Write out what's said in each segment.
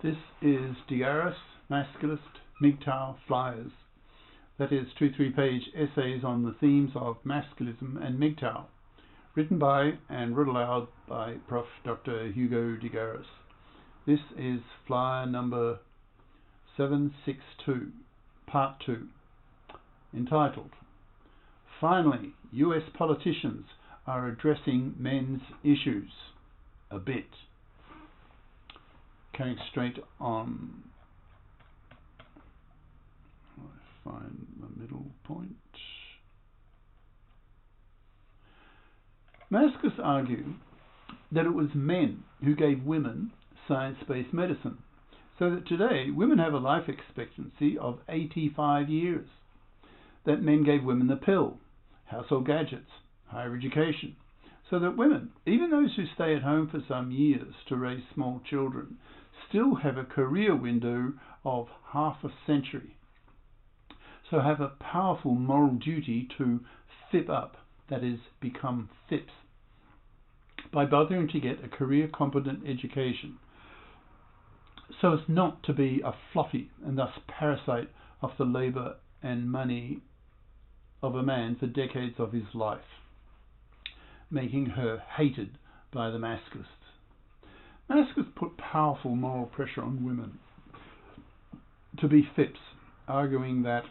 This is Digaris, Masculist, MGTOW, Flyers. That is 2 3-page essays on the themes of masculism and MGTOW, written by and read aloud by Prof. Dr. Hugo Digaris. This is flyer number 762, part 2, entitled, Finally, US politicians are addressing men's issues a bit. Carrying straight on. I find the middle point. Maskus argued that it was men who gave women science-based medicine, so that today women have a life expectancy of 85 years. That men gave women the pill, household gadgets, higher education, so that women, even those who stay at home for some years to raise small children, still have a career window of half a century. So have a powerful moral duty to FIP up, that is, become FIPs, by bothering to get a career competent education, so as not to be a fluffy and thus parasite of the labour and money of a man for decades of his life, making her hated by the Masculists. Maskus put powerful moral pressure on women to be FIPs, arguing that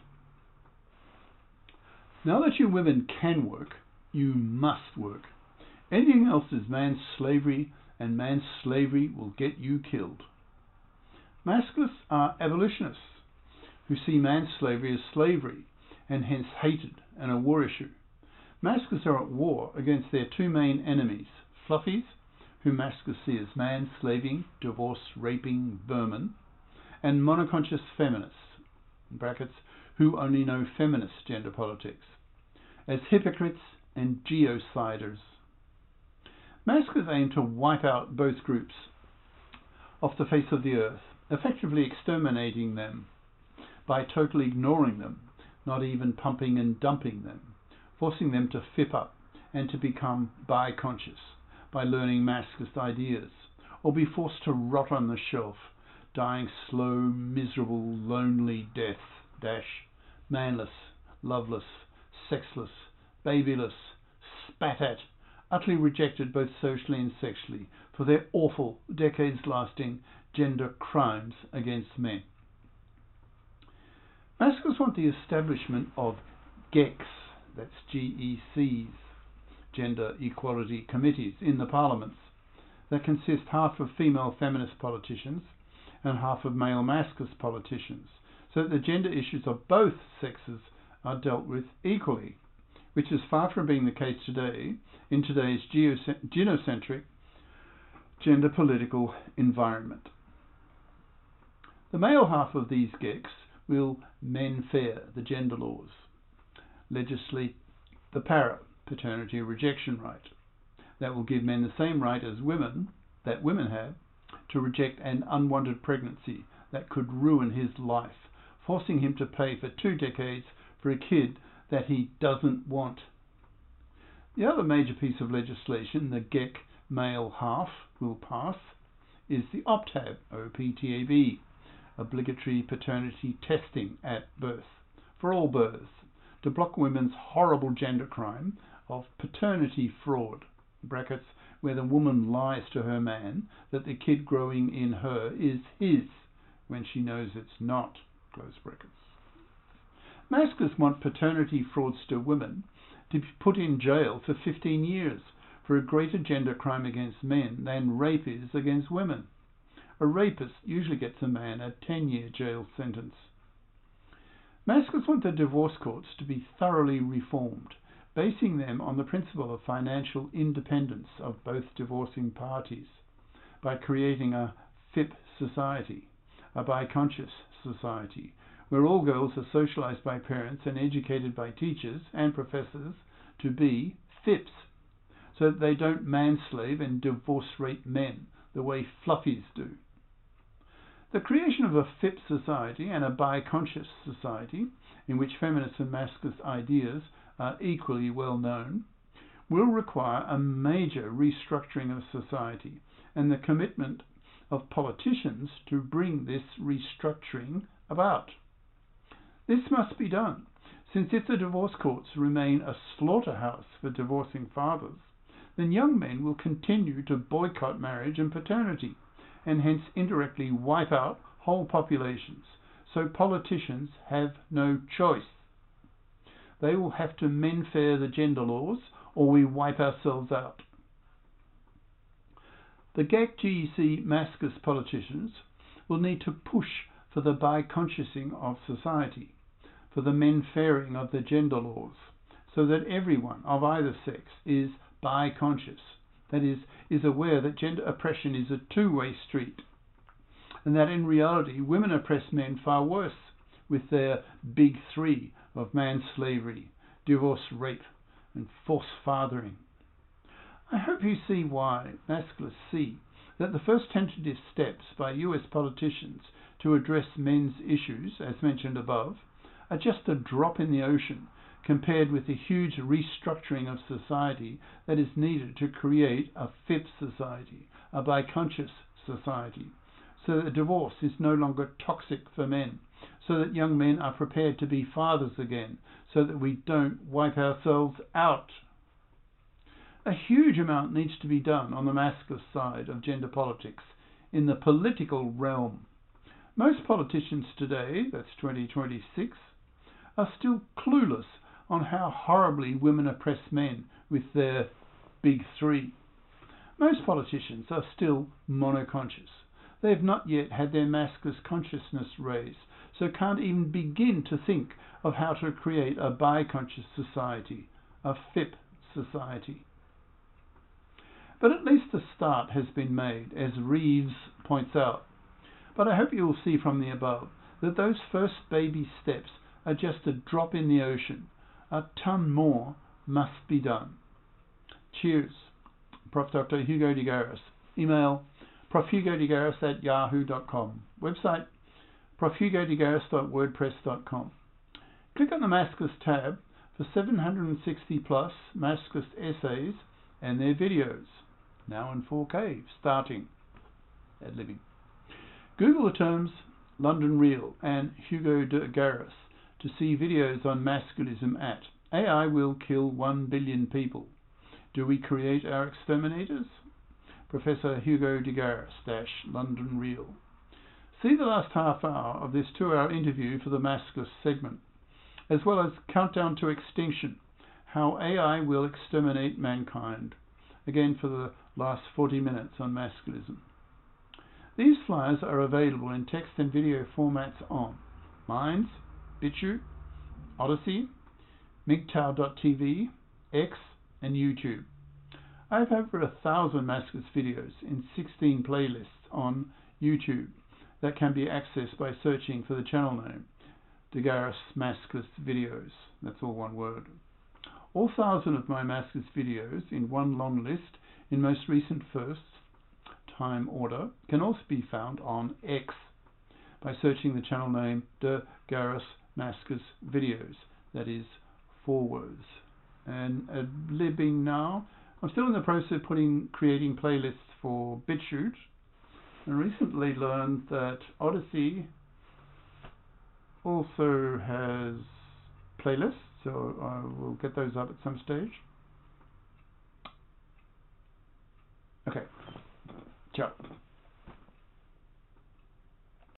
now that you women can work, you must work. Anything else is man's slavery, and man's slavery will get you killed. Masculists are abolitionists who see man's slavery as slavery and hence hated and a war issue. Masculists are at war against their two main enemies, fluffies, whom Maskus see as man-slaving, divorce-raping vermin, and monoconscious feminists, in brackets, who only know feminist gender politics, as hypocrites and genociders. Maskus aim to wipe out both groups off the face of the earth, effectively exterminating them by totally ignoring them, not even pumping and dumping them, forcing them to FIP up and to become bi-conscious by learning Masculinist ideas, or be forced to rot on the shelf, dying slow, miserable, lonely death, manless, loveless, sexless, babyless, spat at, utterly rejected both socially and sexually for their awful, decades-lasting gender crimes against men. Masculists want the establishment of GECs, that's GECs, gender equality committees, in the parliaments that consist half of female feminist politicians and half of male Masculinist politicians, so that the gender issues of both sexes are dealt with equally, which is far from being the case today in today's genocentric gender political environment. The male half of these GECs will men-fair the gender laws, legislate the paternity rejection right that will give men the same right as women have to reject an unwanted pregnancy that could ruin his life, forcing him to pay for 2 decades for a kid that he doesn't want. The other major piece of legislation the GEC male half will pass is the OPTAB, OPTAB, obligatory paternity testing at birth, for all births, to block women's horrible gender crime of paternity fraud, brackets, where the woman lies to her man that the kid growing in her is his when she knows it's not, close brackets. Masculists want paternity fraudster women to be put in jail for 15 years for a greater gender crime against men than rape is against women. A rapist usually gets a man a 10-year jail sentence. Masculists want the divorce courts to be thoroughly reformed, basing them on the principle of financial independence of both divorcing parties, by creating a FIP society, a bi-conscious society, where all girls are socialized by parents and educated by teachers and professors to be FIPs, so that they don't manslave and divorce rape men the way fluffies do. The creation of a FIP society and a bi-conscious society, in which feminist and Masculinist ideas are equally well known, will require a major restructuring of society and the commitment of politicians to bring this restructuring about. This must be done, since if the divorce courts remain a slaughterhouse for divorcing fathers, then young men will continue to boycott marriage and paternity, and hence indirectly wipe out whole populations. So politicians have no choice. They will have to mend fair the gender laws, or we wipe ourselves out. The GAC-GEC maskless politicians will need to push for the bi-consciousing of society, for the men-fairing of the gender laws, so that everyone of either sex is bi-conscious, that is aware that gender oppression is a two-way street, and that in reality women oppress men far worse with their big three of manslavery, divorce, rape, and forced fathering. I hope you see why maskless see that the first tentative steps by US politicians to address men's issues, as mentioned above, are just a drop in the ocean compared with the huge restructuring of society that is needed to create a FIP society, a bi-conscious society, so that divorce is no longer toxic for men, so that young men are prepared to be fathers again, so that we don't wipe ourselves out. A huge amount needs to be done on the maskless side of gender politics, in the political realm. Most politicians today, that's 2026, are still clueless on how horribly women oppress men with their big three. Most politicians are still monoconscious. They have not yet had their maskless consciousness raised, so can't even begin to think of how to create a bi-conscious society, a FIP society. But at least the start has been made, as Reeves points out. But I hope you will see from the above that those first baby steps are just a drop in the ocean. A ton more must be done. Cheers. Prof. Dr. Hugo de Garis. Email profhugodegaris@yahoo.com. Website profhugodegaris.wordpress.com. Click on the Maskless tab for 760 plus maskless essays and their videos, now in 4K, starting at living. Google the terms London Real and Hugo de Garis to see videos on masculism at AI will kill 1 billion people. Do we create our exterminators? Professor Hugo de Garis -- London Real. See the last half hour of this 2-hour interview for the maskless segment, as well as Countdown to Extinction, how AI will exterminate mankind, again for the last 40 minutes on masculism. These flyers are available in text and video formats on Minds, BitChute, Odyssey, MGTOW.tv, X, and YouTube. I have over 1,000 maskless videos in 16 playlists on YouTube that can be accessed by searching for the channel name, de Garis Maskless Videos. That's all one word. All 1,000 of my maskless videos in one long list in most recent first time order can also be found on X by searching the channel name de Garis Maskless Videos. That is 4 words. And living now, I'm still in the process of creating playlists for BitChute, and recently learned that Odyssey also has playlists, so I will get those up at some stage. Okay, ciao.